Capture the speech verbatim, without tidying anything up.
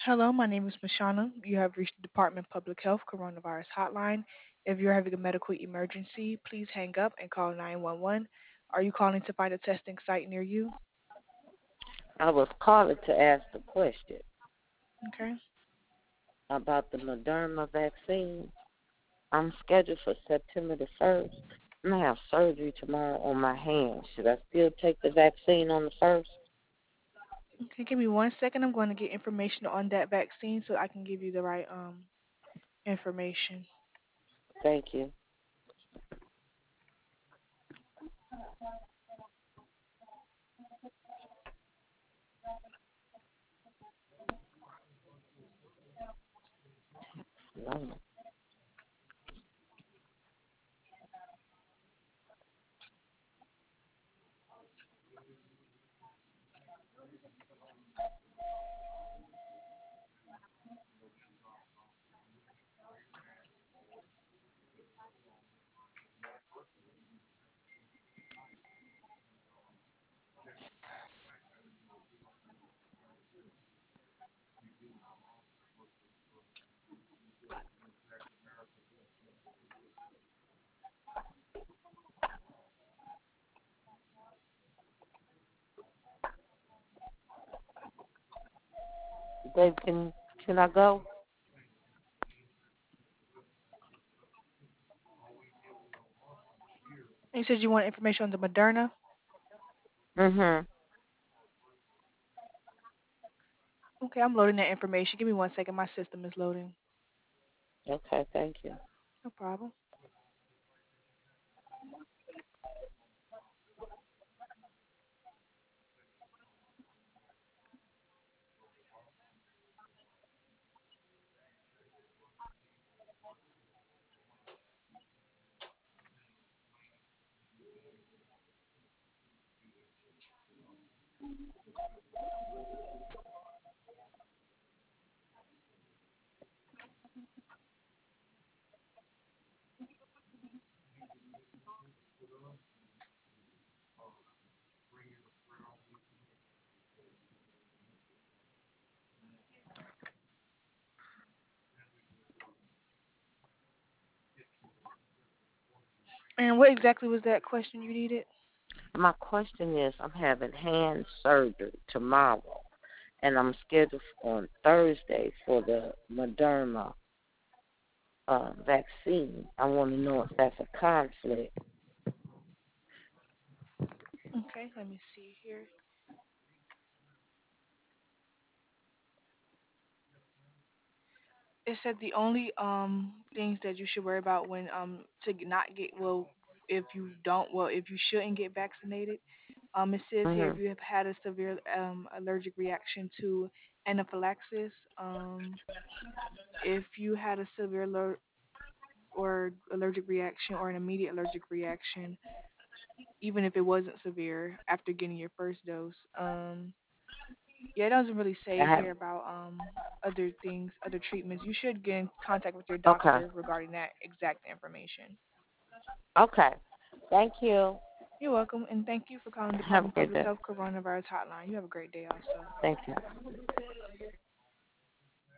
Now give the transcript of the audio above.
Hello, my name is Mashana. You have reached the Department of Public Health Coronavirus Hotline. If you're having a medical emergency, please hang up and call nine one one. Are you calling to find a testing site near you? I was calling to ask a question Okay. about the Moderna vaccine. I'm scheduled for September the first. I'm going to have surgery tomorrow on my hand. Should I still take the vaccine on the first? Okay, give me one second. I'm going to get information on that vaccine so I can give you the right um information. Thank you. No. Babe, can, can I go? You said you want information on the Moderna? Mm-hmm. Okay, I'm loading that information. Give me one second. My system is loading. Okay, thank you. No problem. And what exactly was that question you needed? My question is, I'm having hand surgery tomorrow, and I'm scheduled on Thursday for the Moderna uh, vaccine. I want to know if that's a conflict. Okay, let me see here. It said the only um things that you should worry about when um to not get well if you don't well if you shouldn't get vaccinated. Um, it says here if Mm-hmm. you have had a severe um allergic reaction to anaphylaxis, um, if you had a severe aller- or allergic reaction or an immediate allergic reaction, even if it wasn't severe after getting your first dose, um, yeah, it doesn't really I say have. here about um other things, other treatments. You should get in contact with your Okay. doctor regarding that exact information. Okay. Thank you. You're welcome, and thank you for calling Have a Department of great Public day. Health Coronavirus Hotline. You have a great day also. Thank you.